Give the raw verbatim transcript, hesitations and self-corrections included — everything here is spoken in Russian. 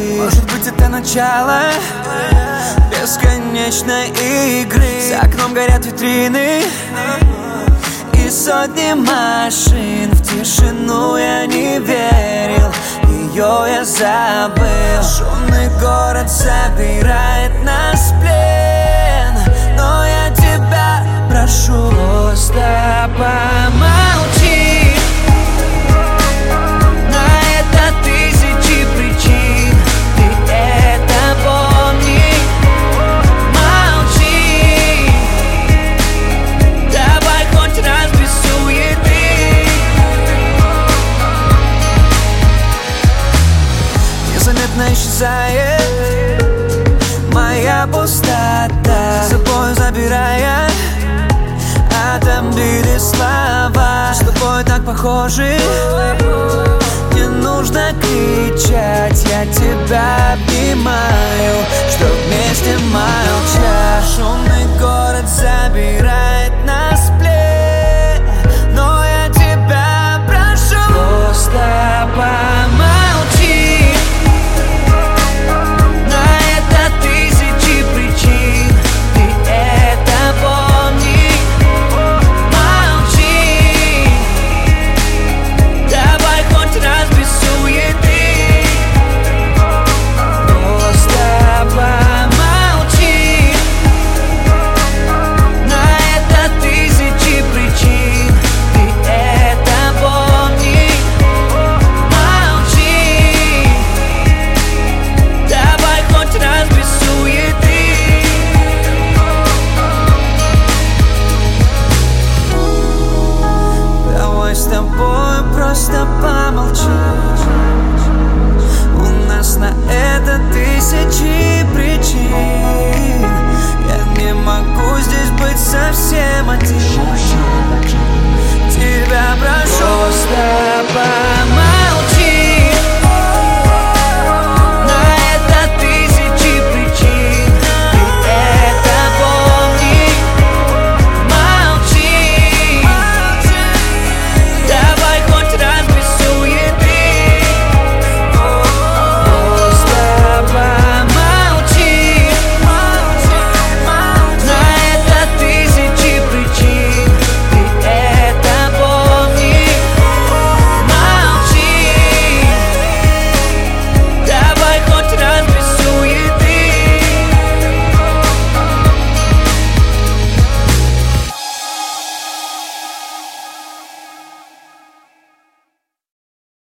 Может быть, это начало бесконечной игры. За окном горят витрины и сотни машин. В тишину я не верил, ее я забыл. Шумный город забирает нас в плен, но я тебя прошу, просто помолчи. На это тысячи причин, ты это помни. Молчи, давай хоть раз без суеты. Незаметно исчезает моя пустота, с собой забирая отомбили слова. С тобой так похожи, не нужно кричать, я